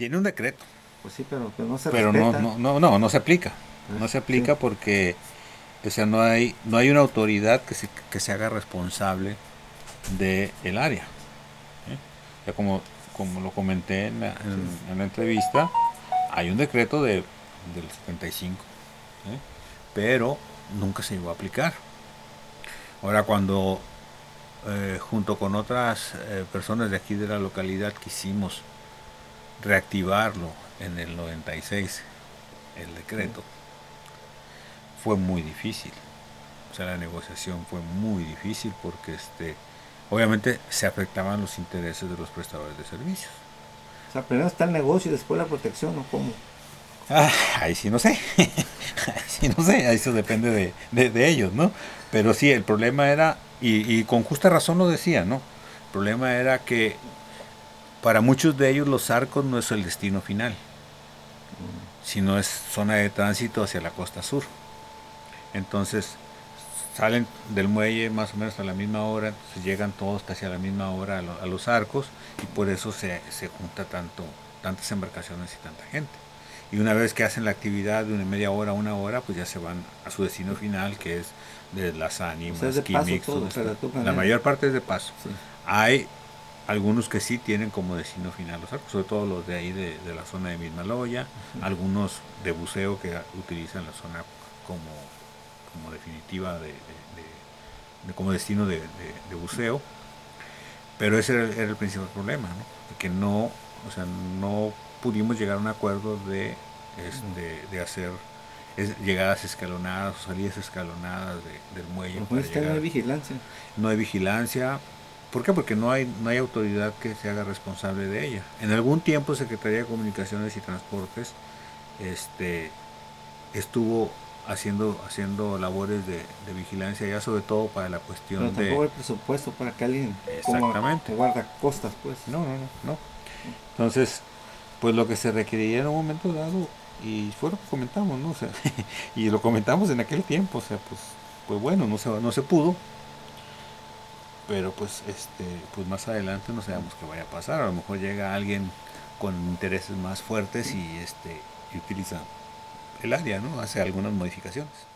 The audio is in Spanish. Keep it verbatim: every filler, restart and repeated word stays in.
Tiene un decreto, Pues sí, pero, pero no se pero no, respeta. no, no, no, no se aplica. No Pues, se sí, aplica porque, o sea, no hay, no hay una autoridad que se, que se haga responsable del el área. ¿eh? Ya como, como lo comenté en la, sí. en, en la entrevista, hay un decreto de, del setenta y cinco, ¿eh? pero nunca se llegó a aplicar. Ahora cuando eh, junto con otras eh, personas de aquí de la localidad quisimos reactivarlo en el noventa y seis, el Sí. decreto, fue muy difícil. O sea, la negociación fue muy difícil porque este, obviamente se afectaban los intereses de los prestadores de servicios. O sea, primero está el negocio y después la protección, ¿o cómo? Ah, ahí sí no sé, ahí sí no sé, eso depende de, de, de ellos, ¿no? Pero sí, el problema era, y, y con justa razón lo decía, ¿no? El problema era que para muchos de ellos los arcos no es el destino final, sino es zona de tránsito hacia la costa sur. Entonces salen del muelle más o menos a la misma hora, entonces llegan todos casi a la misma hora a, lo, a los arcos y por eso se, se junta tanto, tantas embarcaciones y tanta gente. Y una vez que hacen la actividad de una media hora a una hora, pues ya se van a su destino final, que es de las O sea, es ánimas, de paso Quimix, todo todo, esto. pero de todas La maneras. mayor parte es de paso. Sí. Hay algunos que sí tienen como destino final los arcos, sobre todo los de ahí de, de la zona de Mismaloya, algunos de buceo que utilizan la zona como, como definitiva de, de, de, de como destino de, de, de, buceo, pero ese era, era el principal problema, ¿no? De que no, o sea, no pudimos llegar a un acuerdo de, este, de hacer es, llegadas escalonadas o salidas escalonadas de, del muelle Por lo para menos usted no hay llegar. vigilancia. No hay vigilancia. ¿Por qué? Porque no hay, no hay autoridad que se haga responsable de ella. En algún tiempo Secretaría de Comunicaciones y Transportes este, estuvo haciendo, haciendo labores de, de vigilancia ya sobre todo para la Pero cuestión de... tampoco hay presupuesto para que alguien como Exactamente. guardacostas, pues. No, no, no, no. Entonces, pues lo que se requería en un momento dado, y fue lo que comentamos, ¿no? O sea, y lo comentamos en aquel tiempo, o sea, pues, pues bueno, no se, no se pudo, pero pues este pues más adelante no sabemos qué vaya a pasar, a lo mejor llega alguien con intereses más fuertes y este y utiliza el área, ¿no? Hace algunas modificaciones.